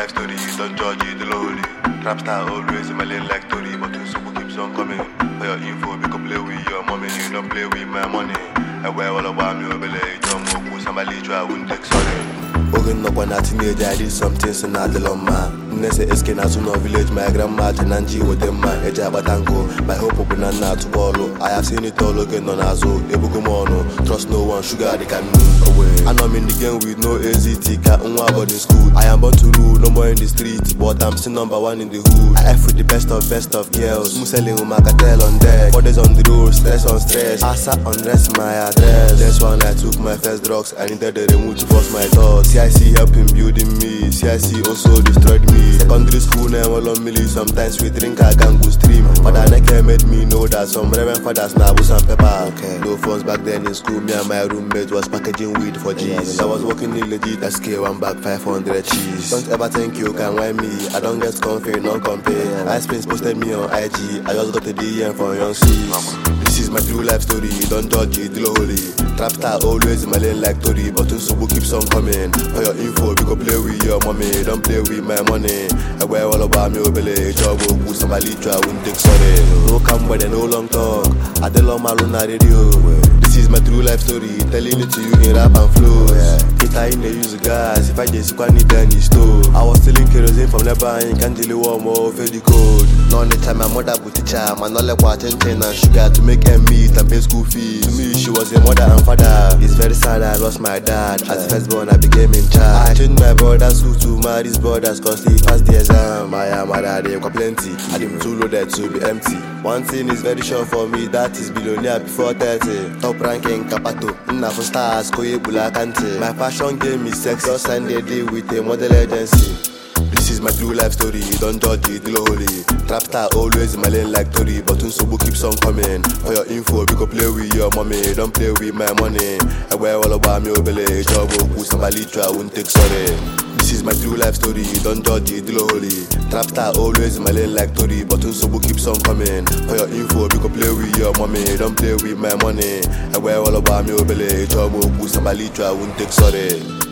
life story, don't judge it, the lowly. Trap star always in my lane like Tory, but when super keeps on coming. For your info, we can play with your mommy, you don't play with my money. I wear all about me, obey, don't move, somebody try, I wouldn't take sorry. Ogun up when I teenage, I did some things in Adeloma. Nese eskin as no village, my grandma Tenanji with them, my Ejabatanko, my hope of banana to follow. I have seen it all again on Azo, Ebukumono, trust no one, sugar they can move away. And I'm in the game with no AZT, cat in school. I am born to rule, no more in the street, but I'm still #1 in the hood. I F with the best of girls, Muselling with my cartel on deck. 4 days on the road, stress on stress. I sat undress my address. That's when I took my first drugs, I needed the remote to force my thoughts. CIC helping building me, CIC also destroyed me. Secondary school now all on milli, sometimes we drink a gangu stream. Father Neke made me know that some reverend fathers now was some pepper. No phones back then in school, me and my roommate was packaging weed for G's. I was working in legit SK, 1 bag 500 cheese. Don't ever think you can whine me, I don't get comfy, non compare. I spins posted me on IG, I just got a DM from Young C. This is my true life story, don't judge it, holy. Trap star always in my lane like Tory, but Unsubu keeps on coming. For your info, we go play with your mommy, don't play with my money. I wear all about me, obey, job, who somebody try, I wouldn't take sorry. No come when they no long talk, I tell on my Luna radio. This is my true life story, telling it to you in rap and flows. I in the use gas, if I just need any stove. I was stealing kerosene from Lebanon, can't deal warm or feel the cold. Now the time my mother put teacher, my knowledge was and sugar to make them meat and pay school fees. To me, she was a mother and father. It's very sad I lost my dad. As firstborn, I became in charge. I changed my brother's school to marry his brothers cause he passed the exam. My mother, they got plenty. I didn't too loaded to be empty. One thing is very sure for me, that is billionaire before 30. Top ranking Kapato, Nafo stars, Koye Bula Kante. My fashion game is sex, just signed a deal with a model agency. This is my true life story, don't judge it, holy. Trap star always in my lane like Tory, but Unsubu keeps on coming. For your info, we go play with your mommy, don't play with my money. I wear all about me, obey, job, who somebody try, I wouldn't take sorry. This is my true life story, don't judge it, holy. Trap star always in my lane like Tory, but Unsubu keeps on coming. For your info, we go play with your mommy, don't play with my money. I wear all about me, obey, job, who somebody try, I wouldn't take sorry.